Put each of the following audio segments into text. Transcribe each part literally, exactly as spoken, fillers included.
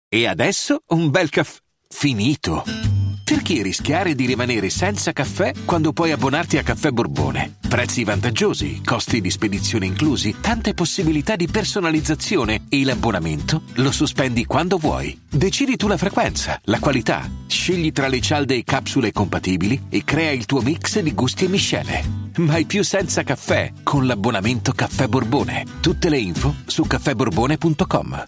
E adesso un bel caffè finito. Perché rischiare di rimanere senza caffè quando puoi abbonarti a Caffè Borbone? Prezzi vantaggiosi, costi di spedizione inclusi, tante possibilità di personalizzazione e l'abbonamento lo sospendi quando vuoi. Decidi tu la frequenza, la qualità, scegli tra le cialde e capsule compatibili e crea il tuo mix di gusti e miscele. Mai più senza caffè con l'abbonamento Caffè Borbone. Tutte le info su caffè borbone punto com.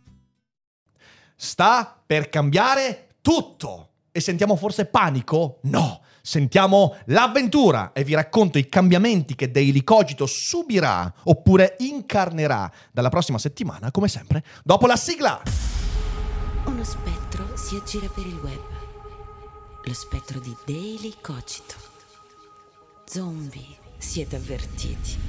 Sta per cambiare tutto. E sentiamo forse panico? No, sentiamo l'avventura e vi racconto i cambiamenti che Daily Cogito subirà oppure incarnerà dalla prossima settimana, come sempre, dopo la sigla. Uno spettro si aggira per il web. Lo spettro di Daily Cogito. Zombie, siete avvertiti.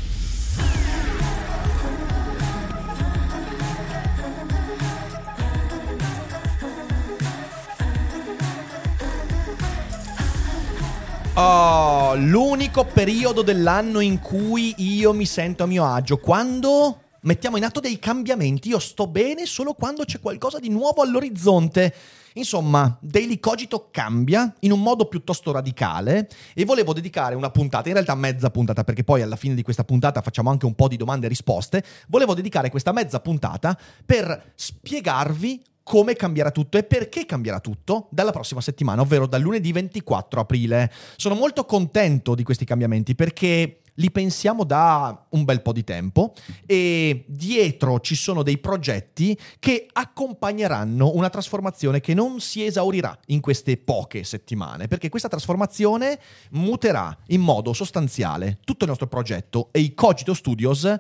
Oh, l'unico periodo dell'anno in cui io mi sento a mio agio, quando mettiamo in atto dei cambiamenti. Io sto bene solo quando c'è qualcosa di nuovo all'orizzonte. Insomma, Daily Cogito cambia in un modo piuttosto radicale e volevo dedicare una puntata, in realtà mezza puntata, perché poi alla fine di questa puntata facciamo anche un po' di domande e risposte. Volevo dedicare questa mezza puntata per spiegarvi come cambierà tutto e perché cambierà tutto dalla prossima settimana, ovvero dal lunedì ventiquattro aprile. Sono molto contento di questi cambiamenti perché li pensiamo da un bel po' di tempo e dietro ci sono dei progetti che accompagneranno una trasformazione che non si esaurirà in queste poche settimane, perché questa trasformazione muterà in modo sostanziale tutto il nostro progetto e i Cogito Studios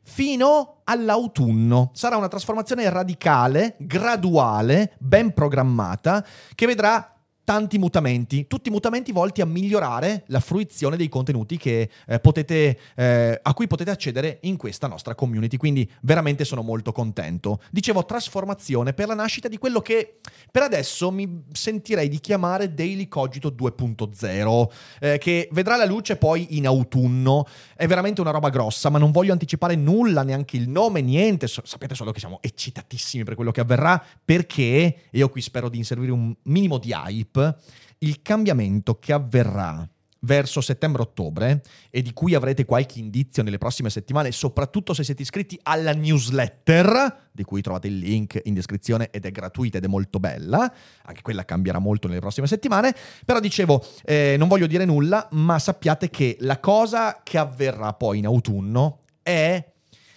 fino all'autunno. Sarà una trasformazione radicale, graduale, ben programmata, che vedrà tanti mutamenti, tutti mutamenti volti a migliorare la fruizione dei contenuti che eh, potete, eh, a cui potete accedere in questa nostra community, quindi veramente sono molto contento. Dicevo trasformazione per la nascita di quello che per adesso mi sentirei di chiamare Daily Cogito due punto zero, eh, che vedrà la luce poi in autunno. È veramente una roba grossa, ma non voglio anticipare nulla, neanche il nome, niente. So- sapete solo che siamo eccitatissimi per quello che avverrà, perché, e io qui spero di inserire un minimo di hype, il cambiamento che avverrà verso settembre-ottobre e di cui avrete qualche indizio nelle prossime settimane, soprattutto se siete iscritti alla newsletter, di cui trovate il link in descrizione ed è gratuita ed è molto bella, anche quella cambierà molto nelle prossime settimane. Però dicevo, eh, non voglio dire nulla, ma sappiate che la cosa che avverrà poi in autunno è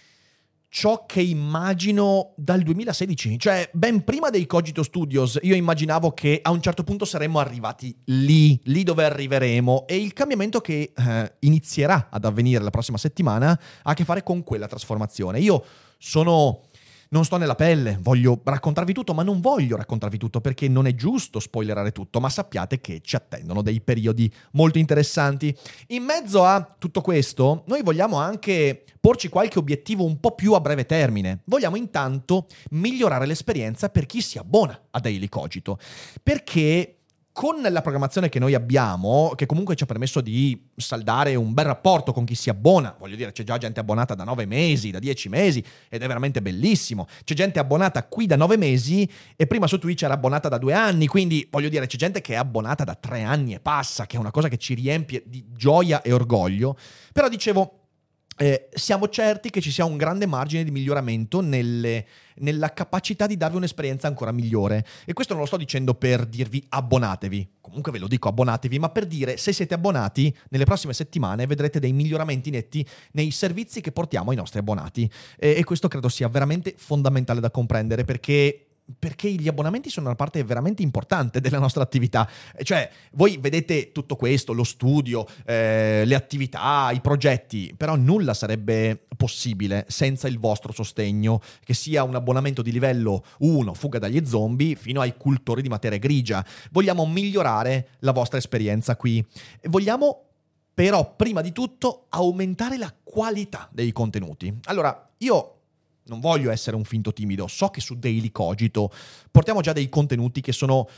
ciò che immagino dal duemilasedici, cioè ben prima dei Cogito Studios io immaginavo che a un certo punto saremmo arrivati lì, lì dove arriveremo, e il cambiamento che eh, inizierà ad avvenire la prossima settimana ha a che fare con quella trasformazione. Io sono... Non sto nella pelle, voglio raccontarvi tutto, ma non voglio raccontarvi tutto perché non è giusto spoilerare tutto, ma sappiate che ci attendono dei periodi molto interessanti. In mezzo a tutto questo, noi vogliamo anche porci qualche obiettivo un po' più a breve termine. Vogliamo intanto migliorare l'esperienza per chi si abbona a Daily Cogito, perché con la programmazione che noi abbiamo, che comunque ci ha permesso di saldare un bel rapporto con chi si abbona, voglio dire, c'è già gente abbonata da nove mesi, da dieci mesi, ed è veramente bellissimo. C'è gente abbonata qui da nove mesi e prima su Twitch era abbonata da due anni, quindi voglio dire, c'è gente che è abbonata da tre anni e passa, che è una cosa che ci riempie di gioia e orgoglio. Però dicevo, Eh, siamo certi che ci sia un grande margine di miglioramento nelle, nella capacità di darvi un'esperienza ancora migliore. E questo non lo sto dicendo per dirvi abbonatevi, comunque ve lo dico abbonatevi, ma per dire se siete abbonati nelle prossime settimane vedrete dei miglioramenti netti nei servizi che portiamo ai nostri abbonati. E, e questo credo sia veramente fondamentale da comprendere, perché... perché gli abbonamenti sono una parte veramente importante della nostra attività. Cioè, voi vedete tutto questo, lo studio, eh, le attività, i progetti, però nulla sarebbe possibile senza il vostro sostegno, che sia un abbonamento di livello uno, fuga dagli zombie, fino ai cultori di materia grigia. Vogliamo migliorare la vostra esperienza qui. Vogliamo però, prima di tutto, aumentare la qualità dei contenuti. Allora, io... non voglio essere un finto timido, so che su Daily Cogito portiamo già dei contenuti che sono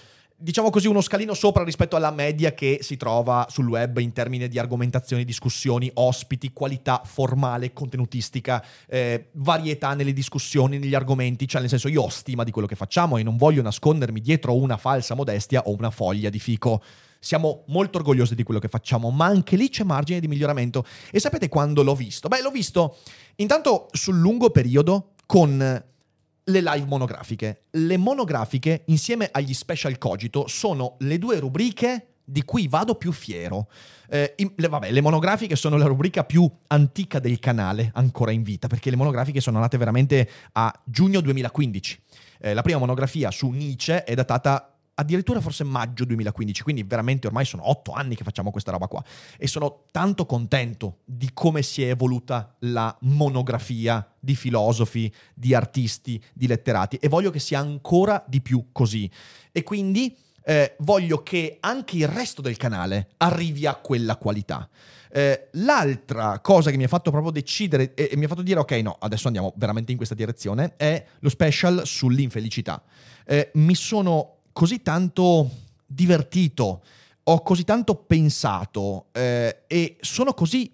diciamo così, uno scalino sopra rispetto alla media che si trova sul web in termini di argomentazioni, discussioni, ospiti, qualità formale, contenutistica, eh, varietà nelle discussioni, negli argomenti. Cioè, nel senso, io ho stima di quello che facciamo e non voglio nascondermi dietro una falsa modestia o una foglia di fico. Siamo molto orgogliosi di quello che facciamo, ma anche lì c'è margine di miglioramento. E sapete quando l'ho visto? Beh, l'ho visto intanto sul lungo periodo con le live monografiche. Le monografiche, insieme agli special cogito, sono le due rubriche di cui vado più fiero. Eh, in, le, vabbè, le monografiche sono la rubrica più antica del canale, ancora in vita, perché le monografiche sono nate veramente a giugno duemilaquindici. Eh, la prima monografia su Nietzsche è datata addirittura forse maggio duemilaquindici, quindi veramente ormai sono otto anni che facciamo questa roba qua e sono tanto contento di come si è evoluta la monografia di filosofi, di artisti, di letterati, e voglio che sia ancora di più così. E quindi eh, voglio che anche il resto del canale arrivi a quella qualità. Eh, l'altra cosa che mi ha fatto proprio decidere e, e mi ha fatto dire ok, no, adesso andiamo veramente in questa direzione, è lo special sull'infelicità. Eh, mi sono così tanto divertito, ho così tanto pensato eh, e sono così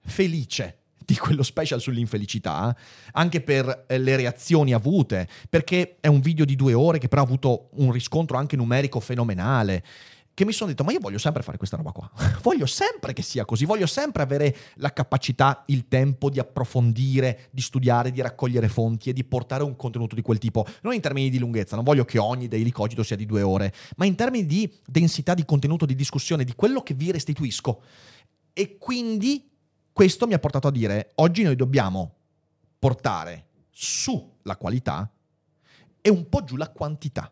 felice di quello special sull'infelicità, anche per eh, le reazioni avute, perché è un video di due ore che però ha avuto un riscontro anche numerico fenomenale, che mi sono detto, ma io voglio sempre fare questa roba qua, voglio sempre che sia così, voglio sempre avere la capacità, il tempo di approfondire, di studiare, di raccogliere fonti e di portare un contenuto di quel tipo, non in termini di lunghezza, non voglio che ogni daily cogito sia di due ore, ma in termini di densità di contenuto, di discussione, di quello che vi restituisco. E quindi questo mi ha portato a dire, oggi noi dobbiamo portare su la qualità e un po' giù la quantità.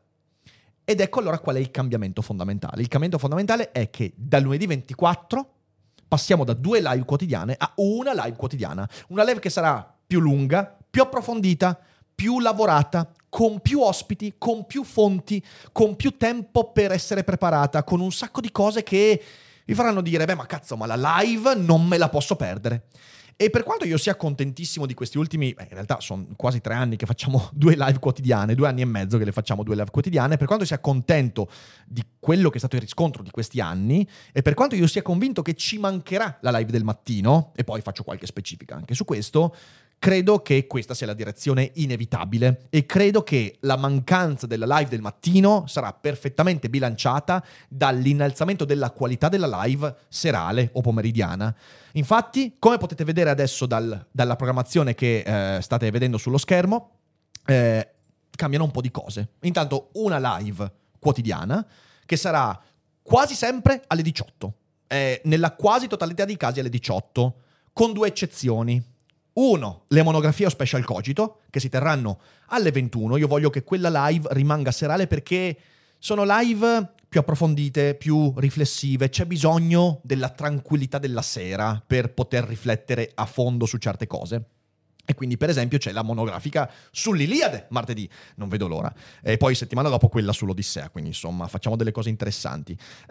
Ed ecco allora qual è il cambiamento fondamentale. Il cambiamento fondamentale è che dal lunedì ventiquattro passiamo da due live quotidiane a una live quotidiana. Una live che sarà più lunga, più approfondita, più lavorata, con più ospiti, con più fonti, con più tempo per essere preparata, con un sacco di cose che vi faranno dire, beh ma cazzo, ma la live non me la posso perdere. E per quanto io sia contentissimo di questi ultimi, beh, in realtà sono quasi tre anni che facciamo due live quotidiane, due anni e mezzo che le facciamo due live quotidiane, per quanto sia contento di quello che è stato il riscontro di questi anni e per quanto io sia convinto che ci mancherà la live del mattino, e poi faccio qualche specifica anche su questo, credo che questa sia la direzione inevitabile e credo che la mancanza della live del mattino sarà perfettamente bilanciata dall'innalzamento della qualità della live serale o pomeridiana. Infatti, come potete vedere adesso dal, dalla programmazione che eh, state vedendo sullo schermo, eh, cambiano un po' di cose. Intanto una live quotidiana che sarà quasi sempre alle diciotto, eh, nella quasi totalità dei casi alle diciotto, con due eccezioni. Uno, le monografie o special cogito, che si terranno alle ventuno. Io voglio che quella live rimanga serale perché sono live più approfondite, più riflessive. C'è bisogno della tranquillità della sera per poter riflettere a fondo su certe cose. E quindi, per esempio, c'è la monografica sull'Iliade martedì, non vedo l'ora. E poi settimana dopo quella sull'Odissea, quindi insomma facciamo delle cose interessanti.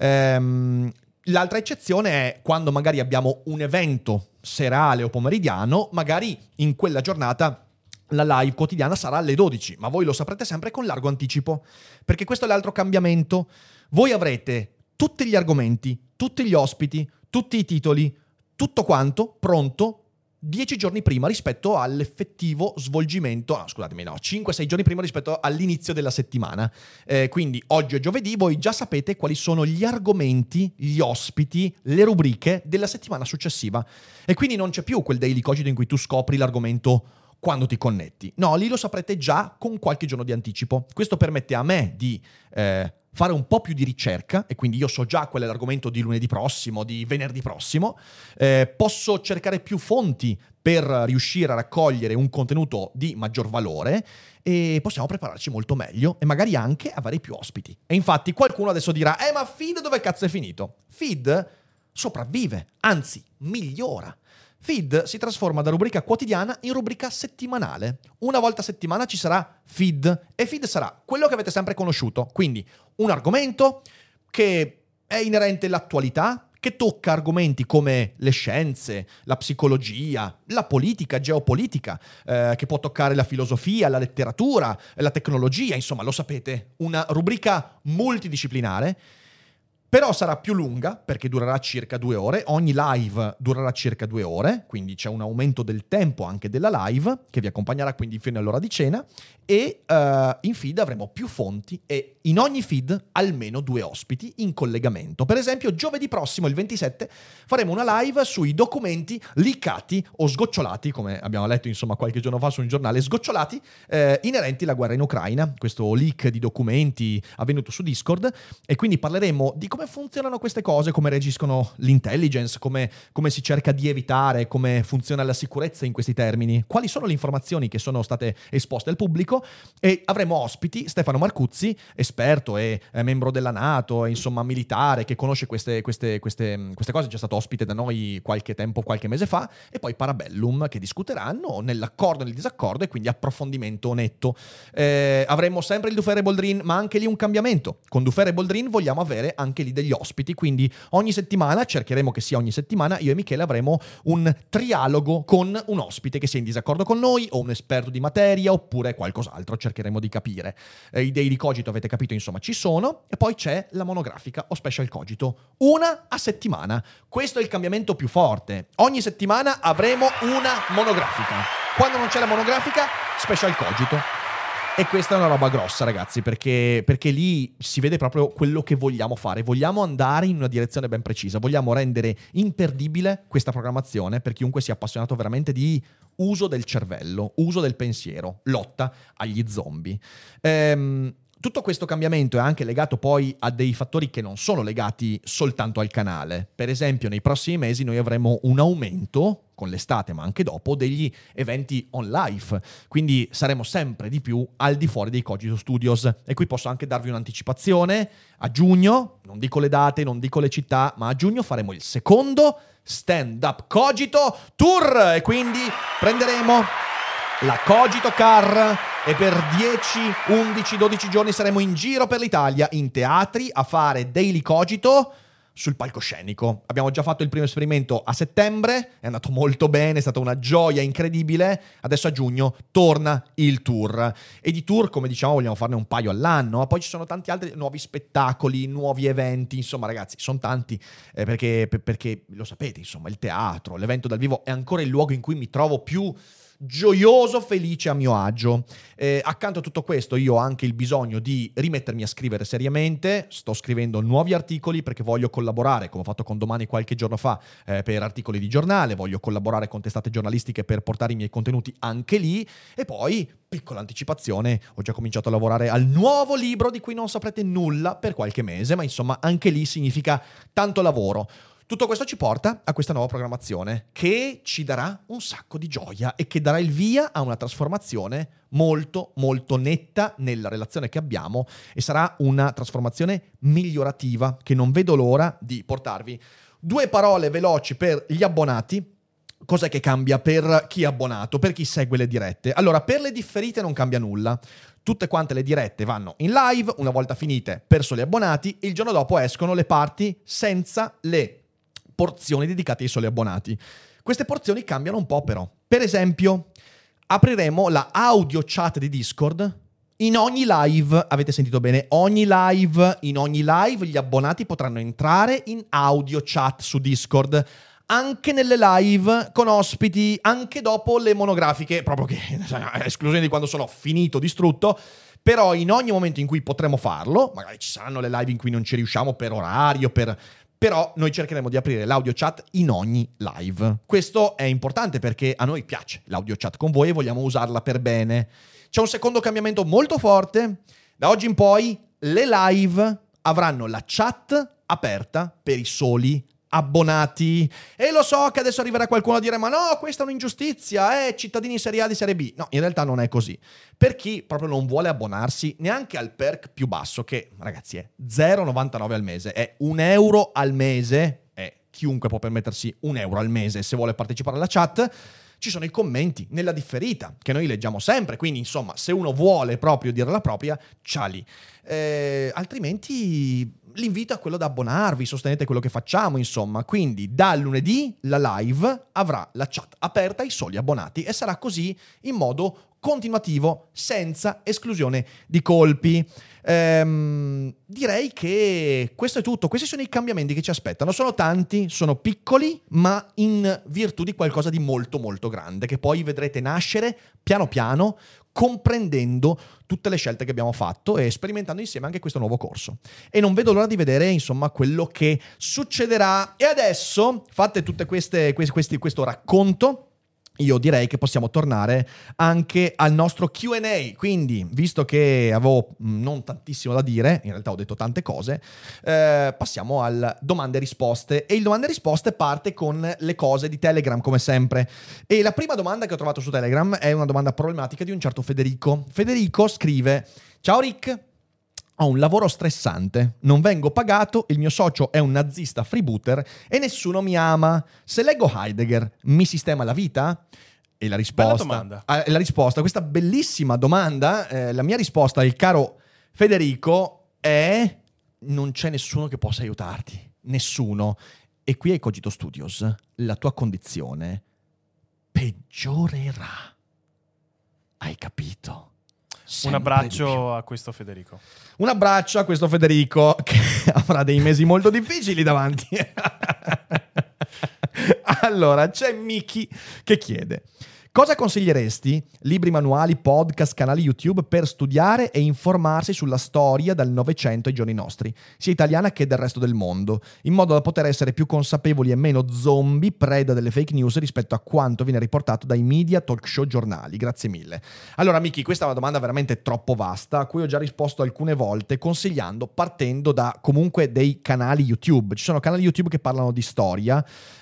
Ehm... L'altra eccezione è quando magari abbiamo un evento serale o pomeridiano, magari in quella giornata la live quotidiana sarà alle dodici, ma voi lo saprete sempre con largo anticipo, perché questo è l'altro cambiamento. Voi avrete tutti gli argomenti, tutti gli ospiti, tutti i titoli, tutto quanto pronto dieci giorni prima rispetto all'effettivo svolgimento, no, scusatemi, no, cinque sei giorni prima rispetto all'inizio della settimana. Eh, quindi oggi è giovedì, voi già sapete quali sono gli argomenti, gli ospiti, le rubriche della settimana successiva. E quindi non c'è più quel daily cogito in cui tu scopri l'argomento quando ti connetti. No, lì lo saprete già con qualche giorno di anticipo. Questo permette a me di eh, fare un po' più di ricerca, e quindi io so già qual è l'argomento di lunedì prossimo, di venerdì prossimo, eh, posso cercare più fonti per riuscire a raccogliere un contenuto di maggior valore e possiamo prepararci molto meglio e magari anche avere più ospiti. E infatti qualcuno adesso dirà, eh ma Feed dove cazzo è finito? Feed sopravvive, anzi migliora. Feed si trasforma da rubrica quotidiana in rubrica settimanale. Una volta a settimana ci sarà Feed e Feed sarà quello che avete sempre conosciuto. Quindi un argomento che è inerente all'attualità, che che tocca argomenti come le scienze, la psicologia, la politica, geopolitica, eh, che può toccare la filosofia, la letteratura, la tecnologia, insomma, lo sapete, una rubrica multidisciplinare. Però sarà più lunga, perché durerà circa due ore, ogni live durerà circa due ore, quindi c'è un aumento del tempo anche della live, che vi accompagnerà quindi fino all'ora di cena, e uh, in feed avremo più fonti e in ogni feed almeno due ospiti in collegamento. Per esempio, giovedì prossimo, il ventisette, faremo una live sui documenti leakati o sgocciolati, come abbiamo letto insomma qualche giorno fa su un giornale, sgocciolati, eh, inerenti alla guerra in Ucraina, questo leak di documenti avvenuto su Discord, e quindi parleremo di come funzionano queste cose, come reagiscono l'intelligence, come, come si cerca di evitare, come funziona la sicurezza in questi termini, quali sono le informazioni che sono state esposte al pubblico, e avremo ospiti Stefano Marcuzzi, esperto e eh, membro della NATO, e, insomma militare, che conosce queste, queste, queste, queste cose, è già stato ospite da noi qualche tempo, qualche mese fa, e poi Parabellum, che discuteranno nell'accordo e nel disaccordo, e quindi approfondimento netto. Eh, avremo sempre il Dufer e Boldrin, ma anche lì un cambiamento. Con Dufer e Boldrin vogliamo avere anche lì degli ospiti, quindi ogni settimana, cercheremo che sia ogni settimana, io e Michele avremo un trialogo con un ospite che sia in disaccordo con noi, o un esperto di materia, oppure qualcos'altro, cercheremo di capire. Eh, I Daily Cogito, avete capito, insomma, ci sono, e poi c'è la monografica o special cogito, una a settimana. Questo è il cambiamento più forte. Ogni settimana avremo una monografica. Quando non c'è la monografica, special cogito. E questa è una roba grossa, ragazzi, perché, perché lì si vede proprio quello che vogliamo fare. Vogliamo andare in una direzione ben precisa. Vogliamo rendere imperdibile questa programmazione per chiunque sia appassionato veramente di uso del cervello, uso del pensiero, lotta agli zombie. Ehm... Tutto questo cambiamento è anche legato poi a dei fattori che non sono legati soltanto al canale. Per esempio, nei prossimi mesi noi avremo un aumento, con l'estate ma anche dopo, degli eventi on live. Quindi saremo sempre di più al di fuori dei Cogito Studios. E qui posso anche darvi un'anticipazione. A giugno, non dico le date, non dico le città, ma a giugno faremo il secondo Stand Up Cogito Tour. E quindi prenderemo la Cogito Car e per dieci, undici, dodici giorni saremo in giro per l'Italia, in teatri, a fare Daily Cogito sul palcoscenico. Abbiamo già fatto il primo esperimento a settembre, è andato molto bene, è stata una gioia incredibile. Adesso a giugno torna il tour. E di tour, come diciamo, vogliamo farne un paio all'anno, ma poi ci sono tanti altri nuovi spettacoli, nuovi eventi, insomma ragazzi, sono tanti, eh, perché, perché lo sapete, insomma, il teatro, l'evento dal vivo è ancora il luogo in cui mi trovo più gioioso, felice, a mio agio. Eh, accanto a tutto questo io ho anche il bisogno di rimettermi a scrivere seriamente. Sto scrivendo nuovi articoli perché voglio collaborare, come ho fatto con Domani qualche giorno fa, eh, per articoli di giornale. Voglio collaborare con testate giornalistiche per portare i miei contenuti anche lì. E poi, piccola anticipazione, ho già cominciato a lavorare al nuovo libro di cui non saprete nulla per qualche mese, ma insomma anche lì significa tanto lavoro. Tutto questo ci porta a questa nuova programmazione che ci darà un sacco di gioia e che darà il via a una trasformazione molto molto netta nella relazione che abbiamo, e sarà una trasformazione migliorativa che non vedo l'ora di portarvi. Due parole veloci per gli abbonati. Cos'è che cambia per chi è abbonato, per chi segue le dirette? Allora, per le differite non cambia nulla. Tutte quante le dirette vanno in live, una volta finite per soli abbonati, e il giorno dopo escono le parti senza le porzioni dedicate ai soli abbonati. Queste porzioni cambiano un po' però. Per esempio, apriremo la audio chat di Discord in ogni live. Avete sentito bene? Ogni live, in ogni live gli abbonati potranno entrare in audio chat su Discord, anche nelle live con ospiti, anche dopo le monografiche, proprio che a esclusione di quando sono finito, distrutto. Però in ogni momento in cui potremo farlo, magari ci saranno le live in cui non ci riusciamo per orario, per... però noi cercheremo di aprire l'audio chat in ogni live. Questo è importante perché a noi piace l'audio chat con voi e vogliamo usarla per bene. C'è un secondo cambiamento molto forte. Da oggi in poi le live avranno la chat aperta per i soli abbonati. E lo so che adesso arriverà qualcuno a dire: ma no, questa è un'ingiustizia, eh, cittadini serie A di serie B. No, in realtà non è così. Per chi proprio non vuole abbonarsi neanche al perk più basso, che ragazzi è zero virgola novantanove al mese, è un euro al mese, e chiunque può permettersi un euro al mese se vuole partecipare alla chat, ci sono i commenti nella differita, che noi leggiamo sempre, quindi insomma, se uno vuole proprio dire la propria, c'ha lì. Eh, altrimenti l'invito è quello da abbonarvi, sostenete quello che facciamo, insomma. Quindi dal lunedì la live avrà la chat aperta ai soli abbonati e sarà così in modo continuativo, senza esclusione di colpi. Ehm, direi che questo è tutto. Questi sono i cambiamenti che ci aspettano. Sono tanti, sono piccoli, ma in virtù di qualcosa di molto molto grande, che poi vedrete nascere piano piano, comprendendo tutte le scelte che abbiamo fatto e sperimentando insieme anche questo nuovo corso. E non vedo l'ora di vedere, insomma, quello che succederà. E adesso, fatte tutte queste, questi, questo racconto, io direi che possiamo tornare anche al nostro Q and A. Quindi, visto che avevo non tantissimo da dire, in realtà ho detto tante cose, eh, passiamo al domande e risposte. E il domande e risposte parte con le cose di Telegram, come sempre. E la prima domanda che ho trovato su Telegram è una domanda problematica di un certo Federico. Federico scrive: ciao Rick, ho un lavoro stressante, non vengo pagato, il mio socio è un nazista freebooter e nessuno mi ama. Se leggo Heidegger, mi sistema la vita? E la risposta, Bella domanda. ah, la risposta a questa bellissima domanda, eh, la mia risposta al caro Federico è: non c'è nessuno che possa aiutarti, nessuno. E qui ai Cogito Studios la tua condizione peggiorerà. Hai capito? Sempre Un abbraccio a questo Federico. Un abbraccio a questo Federico che avrà dei mesi molto difficili davanti. Allora, c'è Miki che chiede: cosa consiglieresti? Libri, manuali, podcast, canali YouTube per studiare e informarsi sulla storia dal Novecento ai giorni nostri, sia italiana che del resto del mondo, in modo da poter essere più consapevoli e meno zombie, preda delle fake news rispetto a quanto viene riportato dai media, talk show, giornali. Grazie mille. Allora, Miki, questa è una domanda veramente troppo vasta, a cui ho già risposto alcune volte, consigliando, partendo da comunque dei canali YouTube. Ci sono canali YouTube che parlano di storia.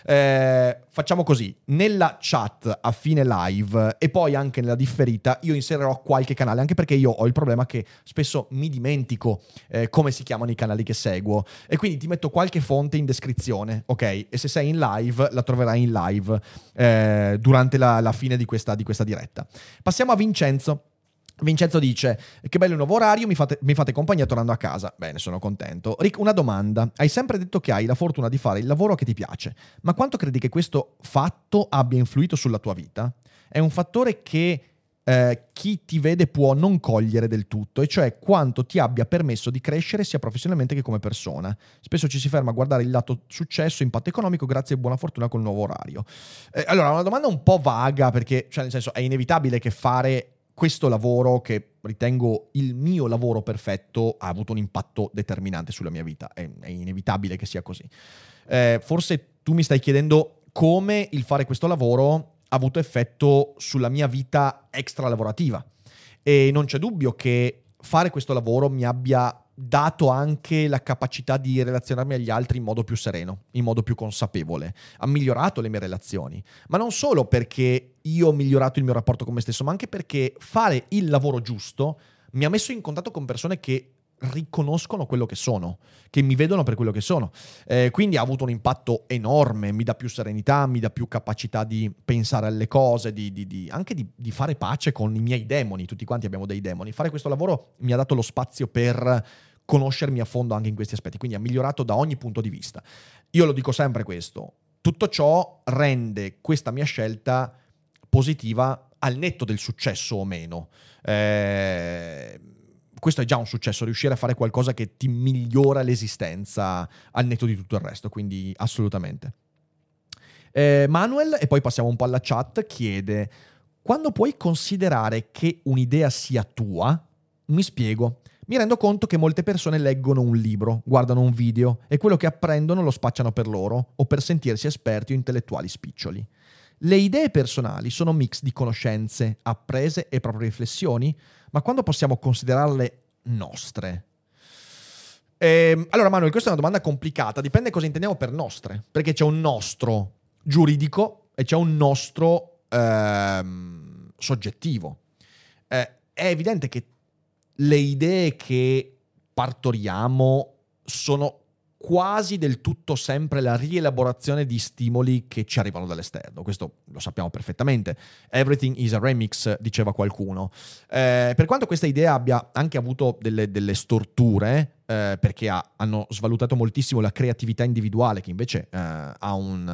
Eh, facciamo così: nella chat a fine live e poi anche nella differita io inserirò qualche canale, anche perché io ho il problema che spesso mi dimentico eh, come si chiamano i canali che seguo, e quindi ti metto qualche fonte in descrizione, ok? E se sei in live la troverai in live eh, durante la, la fine di questa, di questa diretta. Passiamo a Vincenzo. Vincenzo dice: che bello il nuovo orario, mi fate, mi fate compagnia tornando a casa. Bene, sono contento. Rick, una domanda: hai sempre detto che hai la fortuna di fare il lavoro che ti piace, ma quanto credi che questo fatto abbia influito sulla tua vita? È un fattore che eh, chi ti vede può non cogliere del tutto, e cioè quanto ti abbia permesso di crescere sia professionalmente che come persona. Spesso ci si ferma a guardare il lato successo, impatto economico, grazie e buona fortuna col nuovo orario. Eh, allora, una domanda un po' vaga, perché, cioè, nel senso, è inevitabile che fare questo lavoro, che ritengo il mio lavoro perfetto, ha avuto un impatto determinante sulla mia vita. È, è inevitabile che sia così. Eh, forse tu mi stai chiedendo come il fare questo lavoro ha avuto effetto sulla mia vita extra lavorativa. E non c'è dubbio che fare questo lavoro mi abbia dato anche la capacità di relazionarmi agli altri in modo più sereno, in modo più consapevole. Ha migliorato le mie relazioni, ma non solo perché io ho migliorato il mio rapporto con me stesso, ma anche perché fare il lavoro giusto mi ha messo in contatto con persone che riconoscono quello che sono, che mi vedono per quello che sono. Eh, quindi ha avuto un impatto enorme, mi dà più serenità, mi dà più capacità di pensare alle cose, di, di, di, anche di, di fare pace con i miei demoni. Tutti quanti abbiamo dei demoni. Fare questo lavoro mi ha dato lo spazio per conoscermi a fondo anche in questi aspetti, quindi ha migliorato da ogni punto di vista. Io lo dico sempre questo: tutto ciò rende questa mia scelta positiva al netto del successo o meno. Eh... Questo è già un successo, riuscire a fare qualcosa che ti migliora l'esistenza al netto di tutto il resto, quindi assolutamente. Eh, Manuel, e poi passiamo un po' alla chat, chiede: quando puoi considerare che un'idea sia tua? Mi spiego. Mi rendo conto che molte persone leggono un libro, guardano un video e quello che apprendono lo spacciano per loro o per sentirsi esperti o intellettuali spiccioli. Le idee personali sono un mix di conoscenze, apprese e proprie riflessioni, ma quando possiamo considerarle nostre? Ehm, allora, Manuel, questa è una domanda complicata, dipende cosa intendiamo per nostre, perché c'è un nostro giuridico e c'è un nostro ehm, soggettivo. Eh, è evidente che le idee che partoriamo sono quasi del tutto sempre la rielaborazione di stimoli che ci arrivano dall'esterno. Questo lo sappiamo perfettamente. Everything is a remix, diceva qualcuno. Eh, per quanto questa idea abbia anche avuto delle, delle storture, eh, perché ha, hanno svalutato moltissimo la creatività individuale, che invece eh, ha un...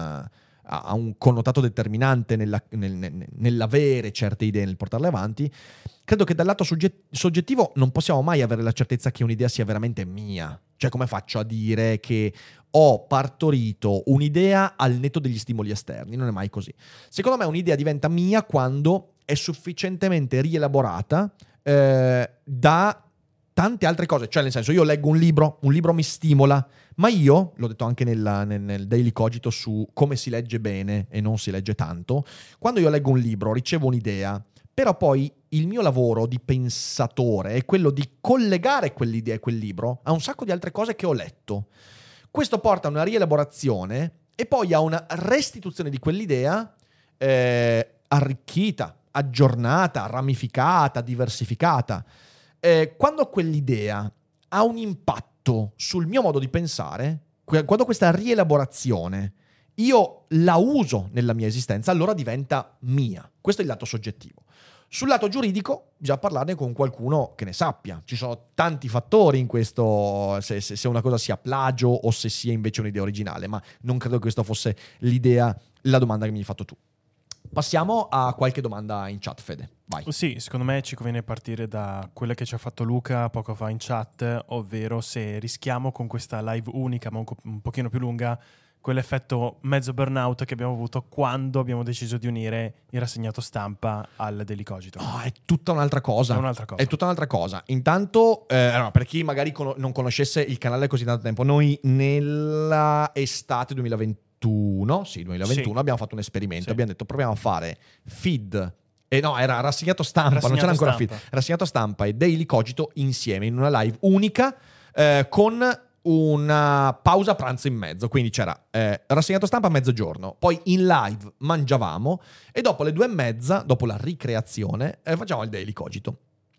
ha un connotato determinante nella, nel, nel, nell'avere certe idee, nel portarle avanti, credo che dal lato sogget- soggettivo non possiamo mai avere la certezza che un'idea sia veramente mia. Cioè, come faccio a dire che ho partorito un'idea al netto degli stimoli esterni? Non è mai così. Secondo me un'idea diventa mia quando è sufficientemente rielaborata eh, da tante altre cose. Cioè, nel senso, io leggo un libro, un libro mi stimola, ma io, l'ho detto anche nella, nel, nel Daily Cogito su come si legge bene e non si legge tanto, quando io leggo un libro ricevo un'idea, però poi il mio lavoro di pensatore è quello di collegare quell'idea e quel libro a un sacco di altre cose che ho letto. Questo porta a una rielaborazione e poi a una restituzione di quell'idea eh, arricchita, aggiornata, ramificata, diversificata. Eh, quando quell'idea ha un impatto sul mio modo di pensare, quando questa rielaborazione io la uso nella mia esistenza, allora diventa mia. Questo è il lato soggettivo. Sul lato giuridico bisogna parlarne con qualcuno che ne sappia. Ci sono tanti fattori in questo, se, se, se una cosa sia plagio o se sia invece un'idea originale, ma non credo che questa fosse l'idea, la domanda che mi hai fatto tu. Passiamo a qualche domanda in chat, Fede. Vai. Sì, secondo me ci conviene partire da quella che ci ha fatto Luca poco fa in chat, ovvero se rischiamo con questa live unica, ma un, co- un pochino più lunga, quell'effetto mezzo burnout che abbiamo avuto quando abbiamo deciso di unire il rassegnato stampa al Daily Cogito. Oh, è tutta un'altra cosa. È un'altra cosa. È tutta un'altra cosa. Intanto, eh, allora, per chi magari con- non conoscesse il canale così tanto tempo, noi nella estate duemilaventuno, sì, duemilaventuno, sì, abbiamo fatto un esperimento. Sì. Abbiamo detto proviamo a fare feed. E eh no, era rassegnato stampa, rassegnato non c'era ancora stampa. feed. Rassegnato stampa e Daily Cogito insieme in una live unica eh, con una pausa pranzo in mezzo. Quindi c'era eh, rassegnato stampa a mezzogiorno, poi in live mangiavamo e dopo le due e mezza, dopo la ricreazione, eh, facciamo il Daily Cogito.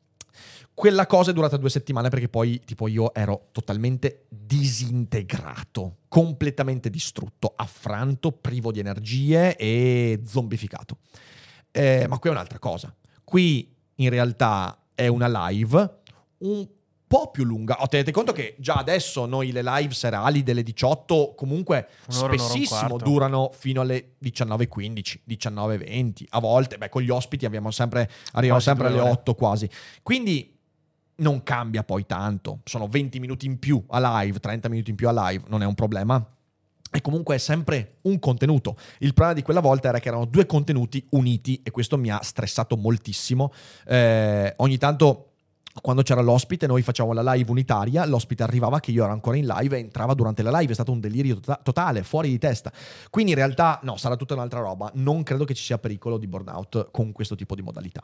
Quella cosa è durata due settimane perché poi tipo io ero totalmente disintegrato, completamente distrutto, affranto, privo di energie e zombificato. Eh, ma qui è un'altra cosa. Qui in realtà è una live un po' più lunga. Oh, tenete conto che già adesso noi le live serali delle diciotto comunque un'ora, spessissimo un'ora durano fino alle diciannove e quindici, diciannove e venti. A volte, beh, con gli ospiti abbiamo sempre, arriviamo quasi sempre alle otto quasi. Quindi non cambia poi tanto. Sono venti minuti in più a live, trenta minuti in più a live, non è un problema. E comunque è sempre un contenuto. Il problema di quella volta era che erano due contenuti uniti e questo mi ha stressato moltissimo. Eh, ogni tanto quando c'era l'ospite noi facevamo la live unitaria, l'ospite arrivava che io ero ancora in live e entrava durante la live, è stato un delirio to- totale, fuori di testa. Quindi in realtà no, sarà tutta un'altra roba. Non credo che ci sia pericolo di burnout con questo tipo di modalità.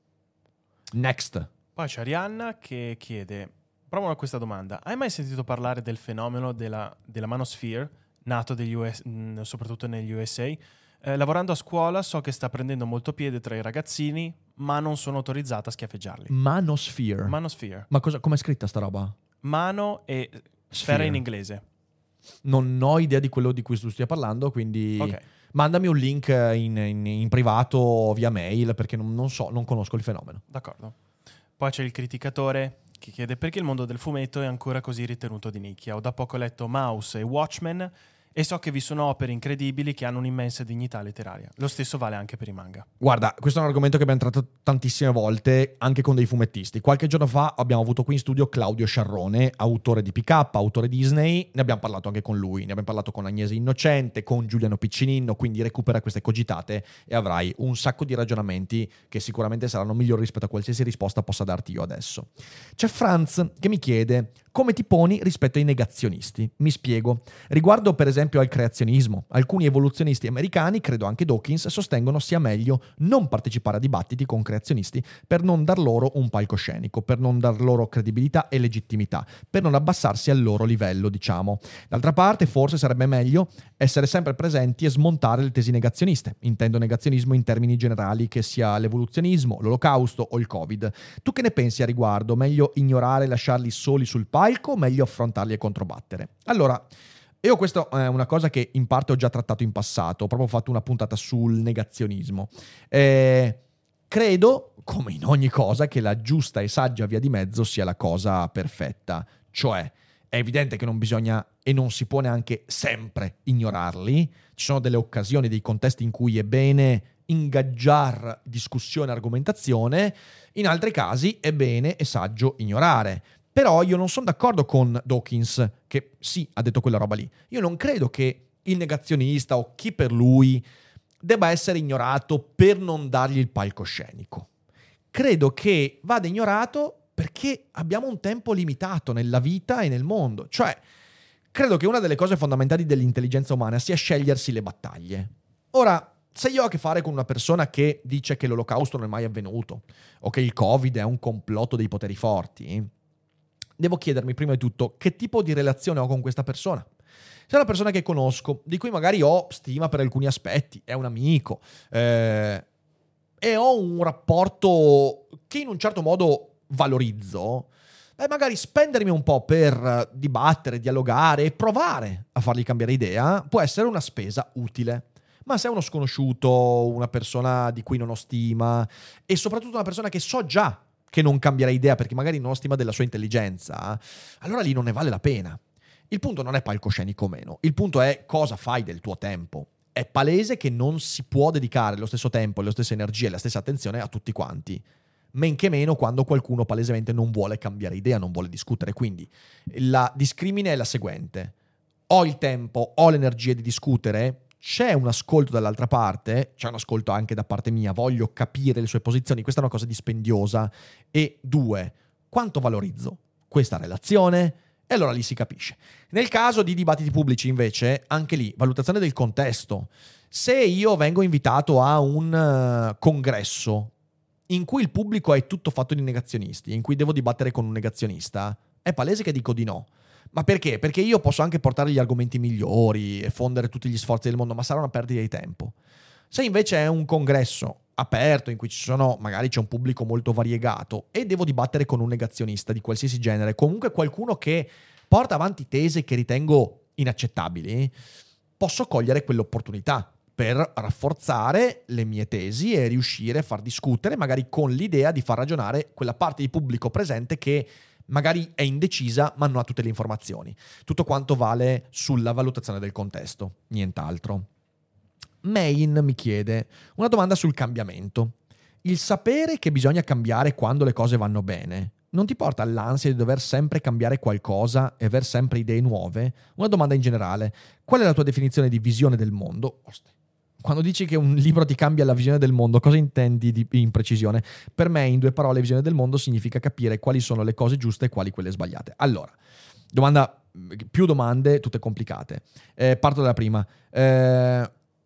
Next. Poi c'è Arianna che chiede, provo a questa domanda: hai mai sentito parlare del fenomeno della, della manosphere, nato degli U S, mh, soprattutto negli U S A? Eh, lavorando a scuola so che sta prendendo molto piede tra i ragazzini, ma non sono autorizzata a schiaffeggiarli. Manosphere. Manosphere. Ma cosa, com'è scritta sta roba? Mano e sfera Sphere in inglese. Non ho idea di quello di cui tu stia parlando, quindi okay. Mandami un link in, in, in privato via mail, perché non, non so, non conosco il fenomeno. D'accordo. Poi c'è il criticatore che chiede perché il mondo del fumetto è ancora così ritenuto di nicchia. Ho da poco letto Mouse e Watchmen e so che vi sono opere incredibili che hanno un'immensa dignità letteraria. Lo stesso vale anche per i manga. Guarda, questo è un argomento che abbiamo trattato tantissime volte anche con dei fumettisti. Qualche giorno fa abbiamo avuto qui in studio Claudio Sciarrone, autore di Pick Up, autore Disney. Ne abbiamo parlato anche con lui, ne abbiamo parlato con Agnese Innocente, con Giuliano Piccinino, quindi recupera queste cogitate e avrai un sacco di ragionamenti che sicuramente saranno migliori rispetto a qualsiasi risposta possa darti io adesso. C'è Franz che mi chiede come ti poni rispetto ai negazionisti. Mi spiego. Riguardo per esempio esempio al creazionismo. Alcuni evoluzionisti americani, credo anche Dawkins, sostengono sia meglio non partecipare a dibattiti con creazionisti per non dar loro un palcoscenico, per non dar loro credibilità e legittimità, per non abbassarsi al loro livello, diciamo. D'altra parte, forse sarebbe meglio essere sempre presenti e smontare le tesi negazioniste. Intendo negazionismo in termini generali, che sia l'evoluzionismo, l'olocausto o il Covid. Tu che ne pensi a riguardo? Meglio ignorare e lasciarli soli sul palco o meglio affrontarli e controbattere? Allora, io questo è una cosa che in parte ho già trattato in passato, ho proprio fatto una puntata sul negazionismo. Eh, credo, come in ogni cosa, che la giusta e saggia via di mezzo sia la cosa perfetta. Cioè, è evidente che non bisogna e non si può neanche sempre ignorarli. Ci sono delle occasioni, dei contesti in cui è bene ingaggiare discussione e argomentazione, in altri casi è bene e saggio ignorare. Però io non sono d'accordo con Dawkins, che sì, ha detto quella roba lì. Io non credo che il negazionista o chi per lui debba essere ignorato per non dargli il palcoscenico. Credo che vada ignorato perché abbiamo un tempo limitato nella vita e nel mondo. Cioè, credo che una delle cose fondamentali dell'intelligenza umana sia scegliersi le battaglie. Ora, se io ho a che fare con una persona che dice che l'olocausto non è mai avvenuto o che il Covid è un complotto dei poteri forti, devo chiedermi prima di tutto che tipo di relazione ho con questa persona. Se è una persona che conosco, di cui magari ho stima per alcuni aspetti, è un amico, eh, e ho un rapporto che in un certo modo valorizzo, beh, magari spendermi un po' per dibattere, dialogare e provare a fargli cambiare idea può essere una spesa utile. Ma se è uno sconosciuto, una persona di cui non ho stima e soprattutto una persona che so già che non cambierà idea perché magari non ho stima della sua intelligenza, allora lì non ne vale la pena. Il punto non è palcoscenico o meno, il punto è cosa fai del tuo tempo. È palese che non si può dedicare lo stesso tempo, le stesse energie e la stessa attenzione a tutti quanti. Men che meno quando qualcuno palesemente non vuole cambiare idea, non vuole discutere. Quindi la discrimine è la seguente: ho il tempo, ho l'energia di discutere, c'è un ascolto dall'altra parte, c'è un ascolto anche da parte mia, voglio capire le sue posizioni, questa è una cosa dispendiosa. E due, quanto valorizzo questa relazione? E allora lì si capisce. Nel caso di dibattiti pubblici invece, anche lì, valutazione del contesto. Se io vengo invitato a un uh, congresso in cui il pubblico è tutto fatto di negazionisti, in cui devo dibattere con un negazionista, è palese che dico di no. Ma perché? Perché io posso anche portare gli argomenti migliori e fondere tutti gli sforzi del mondo, ma sarà una perdita di tempo. Se invece è un congresso aperto in cui ci sono, magari c'è un pubblico molto variegato e devo dibattere con un negazionista di qualsiasi genere, comunque qualcuno che porta avanti tesi che ritengo inaccettabili, posso cogliere quell'opportunità per rafforzare le mie tesi e riuscire a far discutere, magari con l'idea di far ragionare quella parte di pubblico presente che magari è indecisa ma non ha tutte le informazioni. Tutto quanto vale sulla valutazione del contesto, nient'altro. Main mi chiede una domanda sul cambiamento. Il sapere che bisogna cambiare quando le cose vanno bene non ti porta all'ansia di dover sempre cambiare qualcosa e aver sempre idee nuove? Una domanda in generale. Qual è la tua definizione di visione del mondo? Quando dici che un libro ti cambia la visione del mondo, cosa intendi di, in precisione? Per me, in due parole, visione del mondo significa capire quali sono le cose giuste e quali quelle sbagliate. Allora, domanda, più domande, tutte complicate. Eh, parto dalla prima. Eh,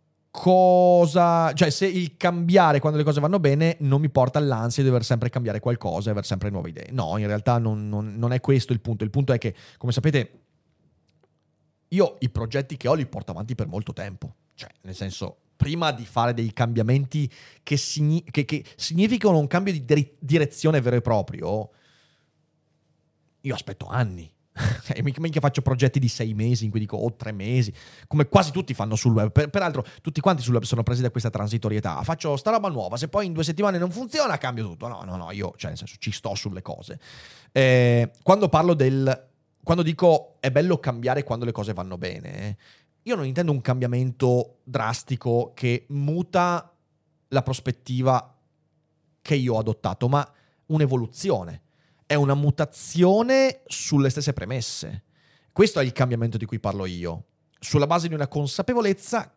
cosa, cioè se il cambiare quando le cose vanno bene non mi porta all'ansia di dover sempre cambiare qualcosa e avere sempre nuove idee. No, in realtà non, non, non è questo il punto. Il punto è che, come sapete, io i progetti che ho li porto avanti per molto tempo. Cioè, nel senso, prima di fare dei cambiamenti che, signi- che, che significano un cambio di dire- direzione vero e proprio, io aspetto anni. E mica faccio progetti di sei mesi in cui dico oh tre mesi, come quasi tutti fanno sul web. Per, peraltro tutti quanti sul web sono presi da questa transitorietà. Faccio sta roba nuova, se poi in due settimane non funziona cambio tutto. No, no, no, io cioè nel senso ci sto sulle cose. Eh, quando parlo del quando dico è bello cambiare quando le cose vanno bene, io non intendo un cambiamento drastico che muta la prospettiva che io ho adottato, ma un'evoluzione. È una mutazione sulle stesse premesse. Questo è il cambiamento di cui parlo io. Sulla base di una consapevolezza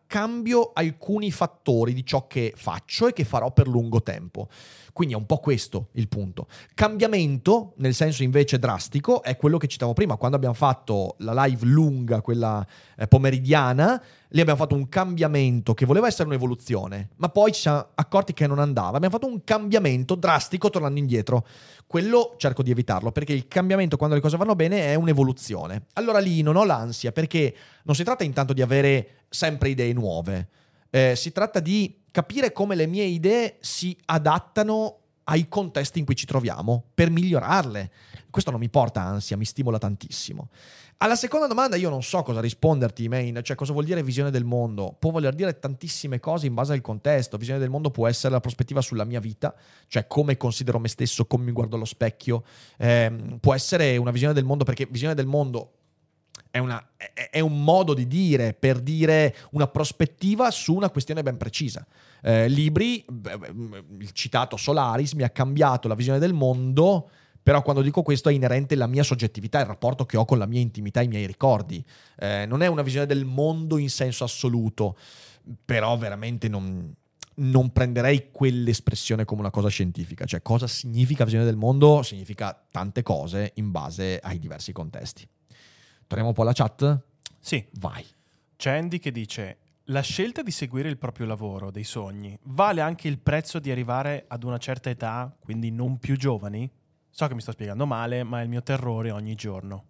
cambio alcuni fattori di ciò che faccio e che farò per lungo tempo. Quindi è un po' questo il punto. Cambiamento, nel senso invece drastico, è quello che citavo prima. Quando abbiamo fatto la live lunga, quella eh, pomeridiana, lì abbiamo fatto un cambiamento che voleva essere un'evoluzione, ma poi ci siamo accorti che non andava. Abbiamo fatto un cambiamento drastico tornando indietro. Quello cerco di evitarlo, perché il cambiamento, quando le cose vanno bene, è un'evoluzione. Allora lì non ho l'ansia, perché non si tratta intanto di avere sempre idee nuove. Eh, si tratta di capire come le mie idee si adattano ai contesti in cui ci troviamo per migliorarle. Questo non mi porta ansia, mi stimola tantissimo. Alla seconda domanda io non so cosa risponderti, Main, cioè cosa vuol dire visione del mondo? Può voler dire tantissime cose in base al contesto. Visione del mondo può essere la prospettiva sulla mia vita, cioè come considero me stesso, come mi guardo allo specchio. Eh, può essere una visione del mondo, perché visione del mondo È, una, è, è un modo di dire, per dire una prospettiva su una questione ben precisa. Eh, libri, il citato Solaris mi ha cambiato la visione del mondo, però quando dico questo è inerente alla mia soggettività, il rapporto che ho con la mia intimità, i miei ricordi. Eh, non è una visione del mondo in senso assoluto, però veramente non, non prenderei quell'espressione come una cosa scientifica. Cioè, cosa significa visione del mondo? Significa tante cose in base ai diversi contesti. Torniamo un po' alla chat? Sì. Vai. C'è Andy che dice: la scelta di seguire il proprio lavoro, dei sogni, vale anche il prezzo di arrivare ad una certa età, quindi non più giovani? So che mi sto spiegando male, ma è il mio terrore ogni giorno.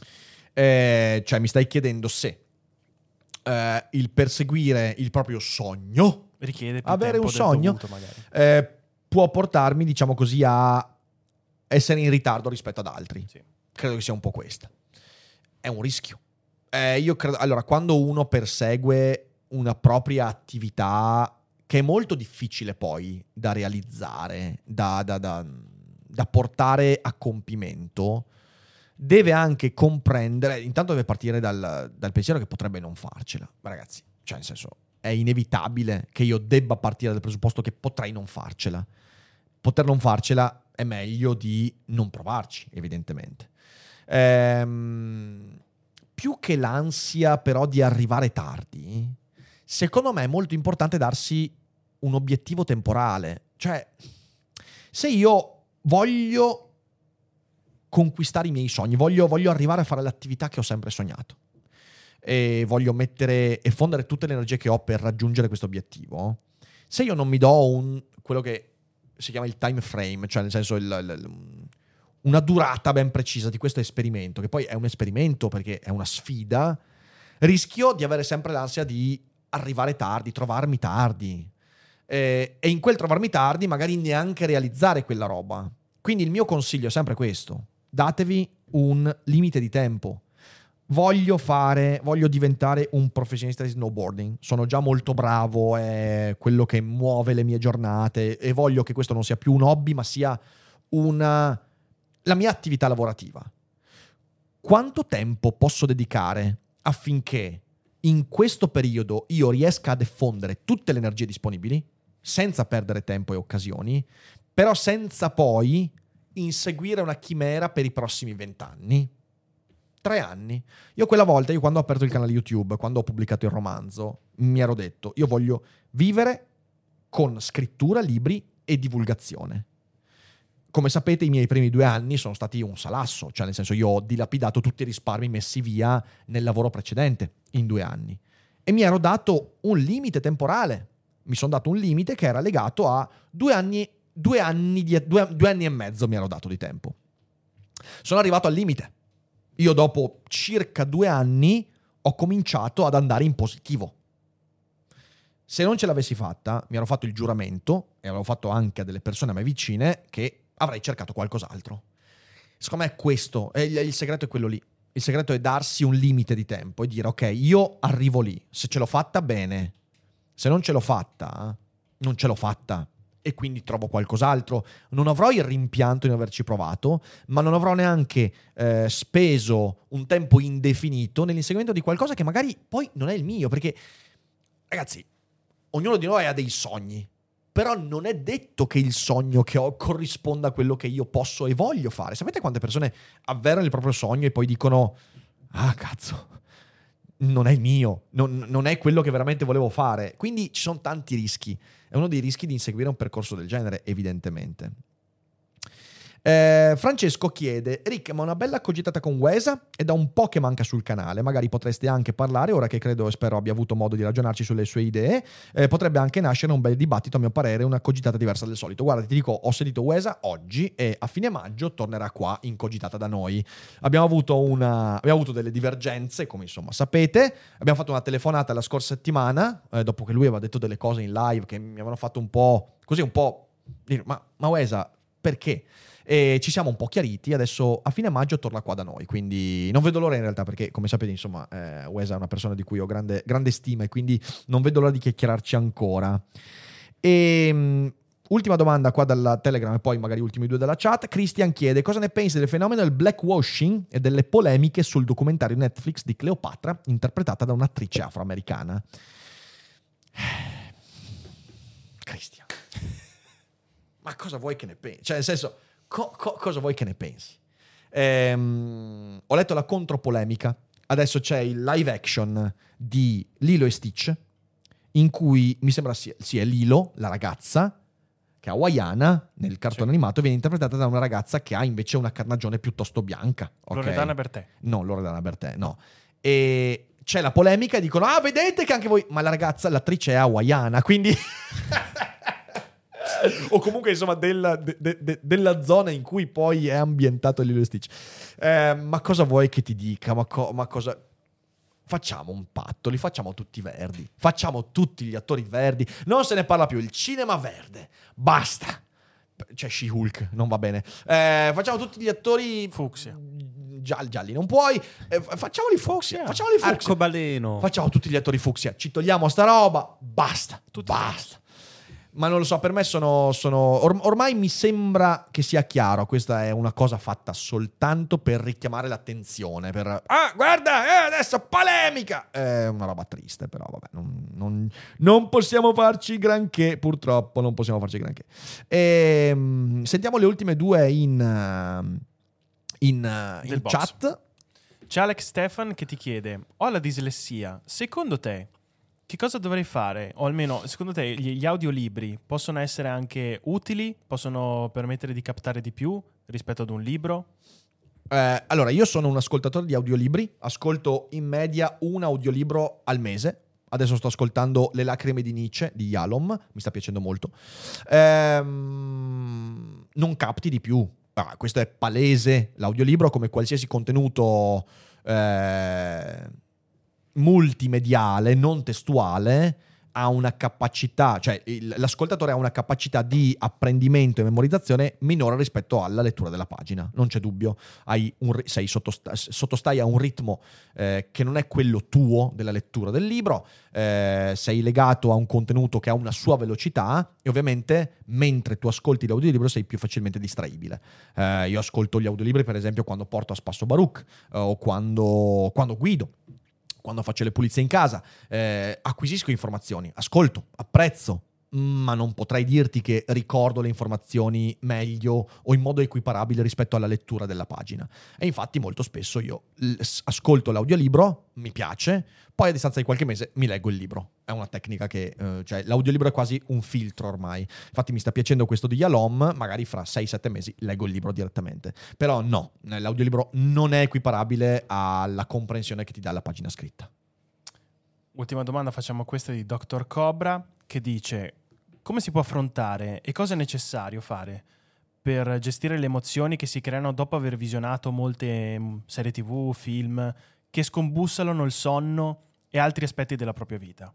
Eh, cioè, mi stai chiedendo se eh, il perseguire il proprio sogno, richiede più avere tempo un del sogno, dovuto, magari. Eh, può portarmi, diciamo così, a essere in ritardo rispetto ad altri. Sì. Credo che sia un po' questa. È un rischio. Eh, io credo, allora, quando uno persegue una propria attività che è molto difficile poi da realizzare, da, da, da, da portare a compimento, deve anche comprendere, intanto deve partire dal, dal pensiero che potrebbe non farcela. Ma ragazzi, cioè nel senso, è inevitabile che io debba partire dal presupposto che potrei non farcela. Poter non farcela è meglio di non provarci, evidentemente. Ehm, più che l'ansia però di arrivare tardi, secondo me è molto importante darsi un obiettivo temporale. Cioè, se io voglio conquistare i miei sogni, voglio, voglio arrivare a fare l'attività che ho sempre sognato e voglio mettere e fondere tutte le energie che ho per raggiungere questo obiettivo, se io non mi do un quello che si chiama il time frame, cioè nel senso il, il una durata ben precisa di questo esperimento, che poi è un esperimento perché è una sfida, rischio di avere sempre l'ansia di arrivare tardi, trovarmi tardi, eh, e in quel trovarmi tardi magari neanche realizzare quella roba. Quindi il mio consiglio è sempre questo: datevi un limite di tempo. Voglio fare, voglio diventare un professionista di snowboarding, sono già molto bravo, è quello che muove le mie giornate e voglio che questo non sia più un hobby ma sia una la mia attività lavorativa. Quanto tempo posso dedicare affinché in questo periodo io riesca a diffondere tutte le energie disponibili senza perdere tempo e occasioni, però senza poi inseguire una chimera per i prossimi vent'anni? Tre anni. Io quella volta, io quando ho aperto il canale YouTube, quando ho pubblicato il romanzo, mi ero detto, io voglio vivere con scrittura, libri e divulgazione. Come sapete, i miei primi due anni sono stati un salasso, cioè nel senso io ho dilapidato tutti i risparmi messi via nel lavoro precedente in due anni e mi ero dato un limite temporale. Mi sono dato un limite che era legato a due anni, due anni, di, due, due anni e mezzo mi ero dato di tempo. Sono arrivato al limite. Io dopo circa due anni ho cominciato ad andare in positivo. Se non ce l'avessi fatta, mi ero fatto il giuramento e avevo fatto anche a delle persone a me vicine che avrei cercato qualcos'altro. Secondo me è questo, è il, il segreto è quello lì. Il segreto è darsi un limite di tempo e dire ok, io arrivo lì, se ce l'ho fatta bene, se non ce l'ho fatta, non ce l'ho fatta e quindi trovo qualcos'altro. Non avrò il rimpianto di non averci provato, ma non avrò neanche eh, speso un tempo indefinito nell'inseguimento di qualcosa che magari poi non è il mio, perché ragazzi, ognuno di noi ha dei sogni. Però non è detto che il sogno che ho corrisponda a quello che io posso e voglio fare. Sapete quante persone avverano il proprio sogno e poi dicono ah cazzo, non è il mio, non, non è quello che veramente volevo fare. Quindi ci sono tanti rischi. È uno dei rischi di inseguire un percorso del genere, evidentemente. Eh, Francesco chiede: Rick, ma una bella cogitata con Wesa? È da un po' che manca sul canale. Magari potreste anche parlare, ora che credo e spero abbia avuto modo di ragionarci sulle sue idee. Eh, potrebbe anche nascere un bel dibattito, a mio parere, una cogitata diversa del solito. Guarda, ti dico, ho sentito Wesa oggi e a fine maggio tornerà qua in cogitata da noi. Abbiamo avuto, una, abbiamo avuto delle divergenze, come insomma sapete. Abbiamo fatto una telefonata la scorsa settimana, eh, dopo che lui aveva detto delle cose in live che mi avevano fatto un po' così, un po' dire, ma, ma Wesa, perché? E ci siamo un po' chiariti. Adesso a fine maggio torna qua da noi, quindi non vedo l'ora in realtà, perché come sapete insomma eh, Wesa è una persona di cui ho grande, grande stima e quindi non vedo l'ora di chiacchierarci ancora. E um, ultima domanda qua dalla Telegram e poi magari ultimi due dalla chat. Christian chiede: cosa ne pensi del fenomeno del blackwashing e delle polemiche sul documentario Netflix di Cleopatra interpretata da un'attrice afroamericana? Christian, ma cosa vuoi che ne pensi? Cioè nel senso, Co- co- cosa vuoi che ne pensi? Ehm, ho letto la contropolemica. Adesso c'è il live action di Lilo e Stitch, in cui mi sembra sia, sia Lilo, la ragazza, che è hawaiana, nel cartone sì. animato, viene interpretata da una ragazza che ha invece una carnagione piuttosto bianca. Okay? Loredana Bertè. No, Loredana Bertè, no. E c'è la polemica e dicono: ah, vedete che anche voi... Ma la ragazza, l'attrice è hawaiana, quindi... o comunque insomma della, de, de, della zona in cui poi è ambientato Lilo e Stitch. Eh, ma cosa vuoi che ti dica? Ma, co- ma cosa... Facciamo un patto, li facciamo tutti verdi. Facciamo tutti gli attori verdi. Non se ne parla più, il cinema verde. Basta. C'è She-Hulk, non va bene. Eh, facciamo tutti gli attori... Fucsia. Gialli, gialli, non puoi. Eh, facciamoli fucsia. Facciamoli fucsia. Arcobaleno. Facciamo tutti gli attori fucsia. Ci togliamo sta roba. Basta. Tutti basta. Ma non lo so, per me sono... sono or- ormai mi sembra che sia chiaro. Questa è una cosa fatta soltanto per richiamare l'attenzione. Per... Ah, guarda, eh, adesso polemica! È una roba triste, però vabbè. Non, non, non possiamo farci granché, purtroppo. Non possiamo farci granché. E, um, sentiamo le ultime due in, uh, in, uh, in chat. C'è Alex Stefan che ti chiede: ho la dislessia. Secondo te... che cosa dovrei fare? O almeno, secondo te, gli, gli audiolibri possono essere anche utili? Possono permettere di captare di più rispetto ad un libro? Eh, allora, io sono un ascoltatore di audiolibri. Ascolto in media un audiolibro al mese. Adesso sto ascoltando Le lacrime di Nietzsche di Yalom. Mi sta piacendo molto. Ehm, non capti di più. Ah, questo è palese. L'audiolibro, come qualsiasi contenuto... Eh, multimediale, non testuale, ha una capacità, cioè il, l'ascoltatore ha una capacità di apprendimento e memorizzazione minore rispetto alla lettura della pagina, non c'è dubbio. Hai un, sei sottosta, sottostai a un ritmo eh, che non è quello tuo della lettura del libro, eh, sei legato a un contenuto che ha una sua velocità e ovviamente mentre tu ascolti l'audiolibro sei più facilmente distraibile. Eh, io ascolto gli audiolibri per esempio quando porto a spasso Baruch eh, o quando, quando guido, quando faccio le pulizie in casa, eh, acquisisco informazioni, ascolto, apprezzo, ma non potrei dirti che ricordo le informazioni meglio o in modo equiparabile rispetto alla lettura della pagina. E infatti molto spesso io l- ascolto l'audiolibro, mi piace, poi a distanza di qualche mese mi leggo il libro. È una tecnica che, eh, cioè l'audiolibro è quasi un filtro ormai. Infatti mi sta piacendo questo di Yalom, magari fra sei sette mesi leggo il libro direttamente. Però no, l'audiolibro non è equiparabile alla comprensione che ti dà la pagina scritta. Ultima domanda, facciamo questa di doctor Cobra, che dice: come si può affrontare e cosa è necessario fare per gestire le emozioni che si creano dopo aver visionato molte serie tv, film che scombussolano il sonno e altri aspetti della propria vita?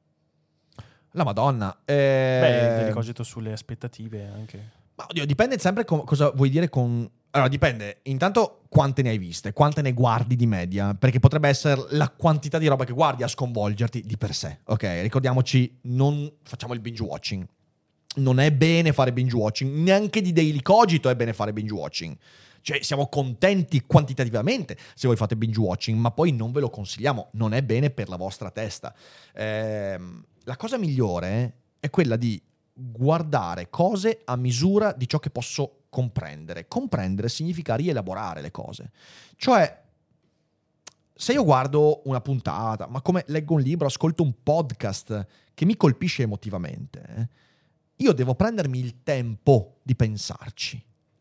La Madonna. Eh... Beh, delicogito sulle aspettative anche. Ma oddio, dipende sempre com- cosa vuoi dire con... Allora, dipende. Intanto quante ne hai viste, quante ne guardi di media, perché potrebbe essere la quantità di roba che guardi a sconvolgerti di per sé. Ok, ricordiamoci, non facciamo il binge watching. Non è bene fare binge watching, neanche di Daily Cogito è bene fare binge watching. Cioè, siamo contenti quantitativamente se voi fate binge watching, ma poi non ve lo consigliamo, non è bene per la vostra testa. Ehm, la cosa migliore è quella di guardare cose a misura di ciò che posso comprendere. Comprendere significa rielaborare le cose. Cioè, se io guardo una puntata, ma come leggo un libro, ascolto un podcast che mi colpisce emotivamente, eh, io devo prendermi il tempo di pensarci.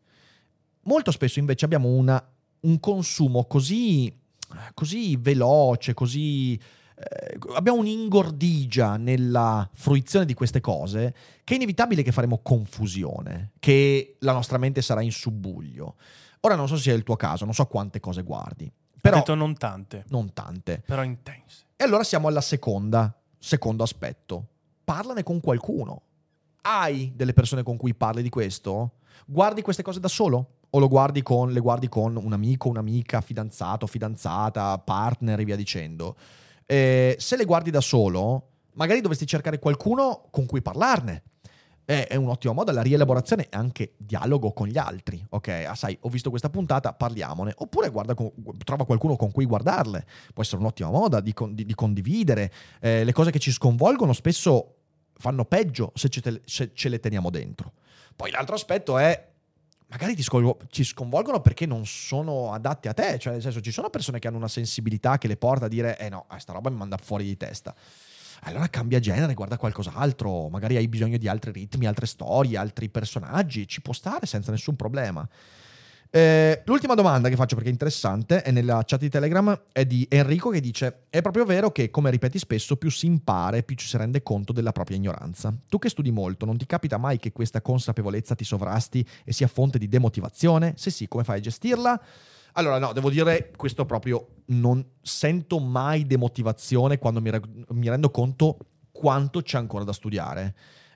Molto spesso invece abbiamo una, un consumo così, così veloce, così... Eh, abbiamo un'ingordigia nella fruizione di queste cose che è inevitabile che faremo confusione, che la nostra mente sarà in subbuglio. Ora non so se è il tuo caso, non so quante cose guardi. Però, Ho detto non tante. Non tante. Però intense. E allora siamo alla seconda, secondo aspetto. Parlane con qualcuno. Hai delle persone con cui parli di questo? Guardi queste cose da solo? O lo guardi con, le guardi con un amico, un'amica, fidanzato, fidanzata, partner e via dicendo? Eh, se le guardi da solo, magari dovresti cercare qualcuno con cui parlarne. È, è un ottimo modo, la rielaborazione e anche dialogo con gli altri. Ok, ah, sai, ho visto questa puntata, parliamone. Oppure guarda, trova qualcuno con cui guardarle. Può essere un'ottima moda di, di, di condividere. Eh, le cose che ci sconvolgono spesso fanno peggio se ce, se ce le teniamo dentro. Poi l'altro aspetto è magari ti scol- ci sconvolgono perché non sono adatti a te, cioè nel senso ci sono persone che hanno una sensibilità che le porta a dire eh no, sta roba mi manda fuori di testa. Allora cambia genere, guarda qualcos'altro, magari hai bisogno di altri ritmi, altre storie, altri personaggi, ci può stare senza nessun problema. Eh, l'ultima domanda che faccio perché è interessante è nella chat di Telegram, è di Enrico che dice: è proprio vero che, come ripeti spesso, più si impara e più ci si rende conto della propria ignoranza. Tu che studi molto, non ti capita mai che questa consapevolezza ti sovrasti e sia fonte di demotivazione? Se sì, come fai a gestirla? Allora no, devo dire questo proprio, non sento mai demotivazione quando mi, re- mi rendo conto quanto c'è ancora da studiare.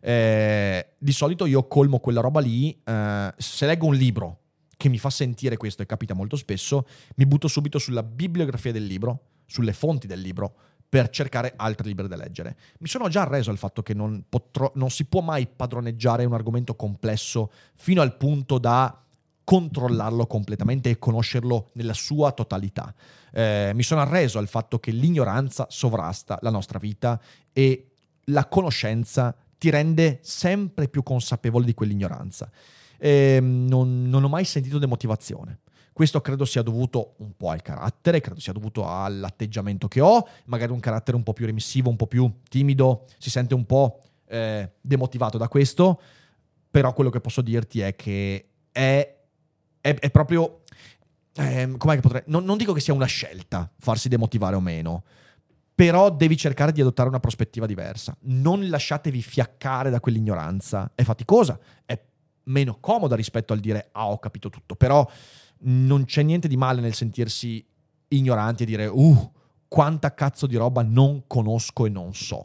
Eh, di solito io colmo quella roba lì, eh, se leggo un libro che mi fa sentire questo, e capita molto spesso, mi butto subito sulla bibliografia del libro, sulle fonti del libro, per cercare altri libri da leggere. Mi sono già arreso al fatto che non, potrò, non si può mai padroneggiare un argomento complesso fino al punto da controllarlo completamente e conoscerlo nella sua totalità. Eh, mi sono arreso al fatto che l'ignoranza sovrasta la nostra vita e la conoscenza ti rende sempre più consapevole di quell'ignoranza. Eh, non, non ho mai sentito demotivazione. Questo credo sia dovuto un po' al carattere, credo sia dovuto all'atteggiamento che ho, magari un carattere un po' più remissivo, un po' più timido, si sente un po' eh, demotivato da questo, però quello che posso dirti è che è, è, è proprio, eh, com'è che potrei, non, non dico che sia una scelta farsi demotivare o meno, però devi cercare di adottare una prospettiva diversa. Non lasciatevi fiaccare da quell'ignoranza, è faticosa, è meno comoda rispetto al dire ah ho capito tutto, però non c'è niente di male nel sentirsi ignoranti e dire uh quanta cazzo di roba non conosco e non so.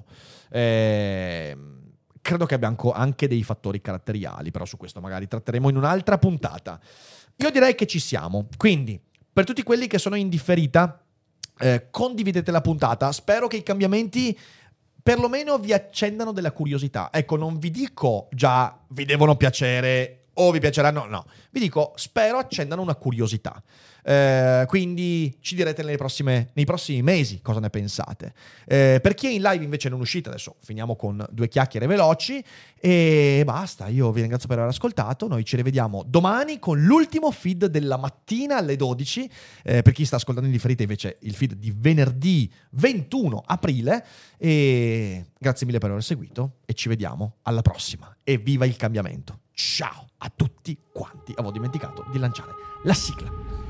Eh, credo che abbia anche dei fattori caratteriali, però su questo magari tratteremo in un'altra puntata. Io direi che ci siamo, quindi per tutti quelli che sono in differita, eh, condividete la puntata, spero che i cambiamenti perlomeno vi accendano della curiosità. Ecco, non vi dico già vi devono piacere o vi piaceranno, no. Vi dico, spero accendano una curiosità. Eh, quindi ci direte nelle prossime, nei prossimi mesi cosa ne pensate. Eh, per chi è in live invece non uscite, adesso finiamo con due chiacchiere veloci e basta. Io vi ringrazio per aver ascoltato. Noi ci rivediamo domani con l'ultimo feed della mattina alle dodici. Eh, per chi sta ascoltando in differita invece il feed di venerdì ventuno aprile. E grazie mille per aver seguito e ci vediamo alla prossima. E viva il cambiamento. Ciao a tutti quanti. Avevo dimenticato di lanciare la sigla.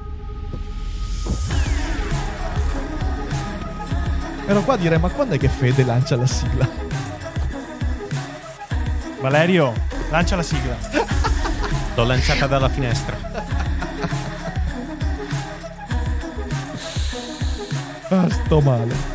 Ero qua a dire, ma quando è che Fede lancia la sigla? Valerio, lancia la sigla. L'ho lanciata dalla finestra. Ah, sto male.